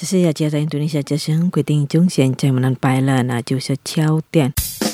是要接在印度尼西亚之声规定中现在我们摆了那就是焦点。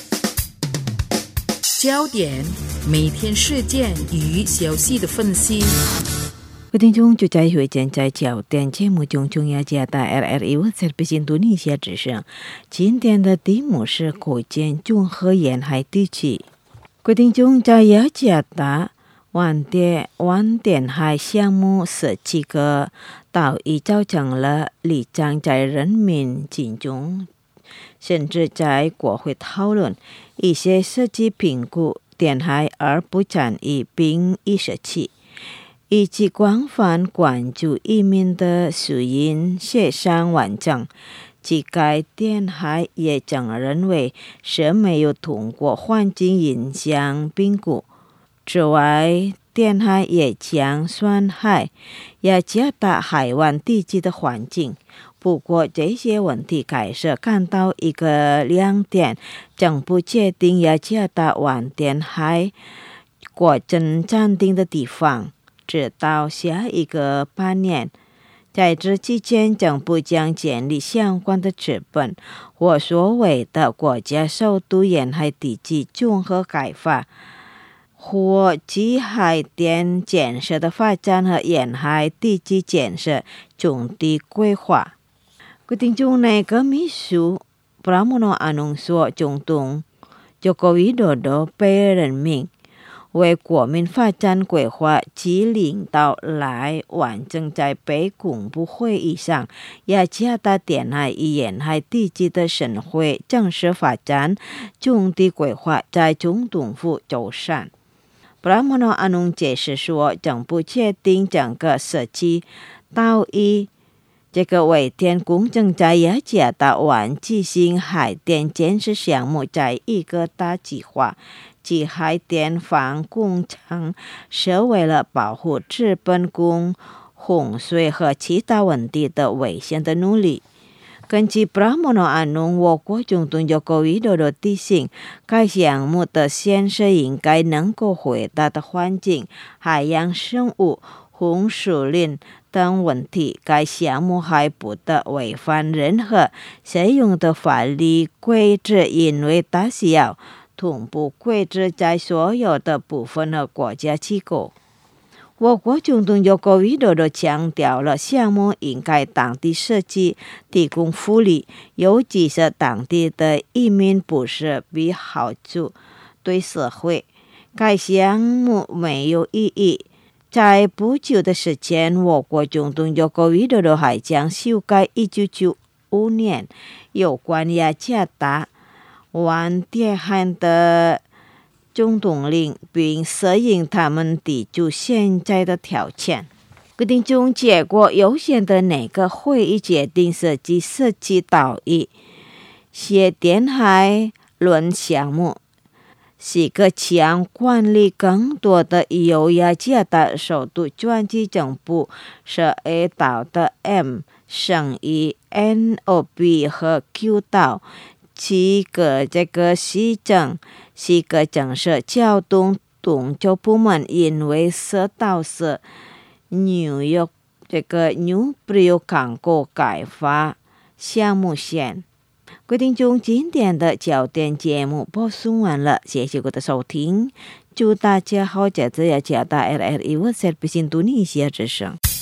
焦点，每天事件与消息的分析。 各位听众，就在会见在焦点节目中，中央加大 RRI 我在北印度尼西亚之声。今天的题目是国建综合沿海地区。各位听众，在雅加达湾点海项目设计个岛屿造成了立场在人民心中，甚至在国会讨论一些设计评估填海而不参与并已设计，以及广泛关注移民的属因协商完整，即该填海也将认为是没有通过环境影响评估。此外，填海也将损害雅加达海湾地区的环境。不过，这些问题开始看到一个亮点：政府决定雅加达湾填海国证暂定的地方，直到下一个半年。在这期间，政府将建立相关的资本或所谓的国家首都沿海地区综合开发，或基海淀建设的发展和沿海地区建设总体规划。各位听众，内阁秘书Pramono Anung说，总统Joko Widodo被任命为国民发展规划及领导来完整在被公布会议上雅加达填海与沿海地区的省会正式发展总体规划在总统府周三。Pramono Anung 解释说，政府决定整个设计岛屿这个围填工程在雅加达湾进行海淀建设项目在一个大计划，即海淀防工程是为了保护资本供洪水和其他问题的危险的努力。根据 Pramono Anung， 我国总统Joko Widodo提醒，该项目的建设应该能够回答的环境、海洋生物、红树林等问题。该项目还不得违反任何适用的法律规则，因为它需要同步规则在所有的部分和国家机构。我国总统Joko Widodo强调了项目应该当地设计，提供福利，尤其是当地的移民不是比好处对社会。该项目没有意义。在不久的时间，我国总统Joko Widodo还将修改1995年有关雅加达湾填海的总统令，并适应他们抵住现在的条件。决定中结果有限的内阁会议决定设计岛屿写填海论项目，是个将管理更多的由雅加达首都转机政府涉及到的 M 省域 NOB 和 Q 岛七个这个市政是个建设交通动作部门，因为涉到是纽约这个 Newbury 港口开发项目线。各位听众，今天的焦点节目播送完了，谢谢各位的收听，祝大家好，这次雅加达 RRI 我在北印度尼西亚之声。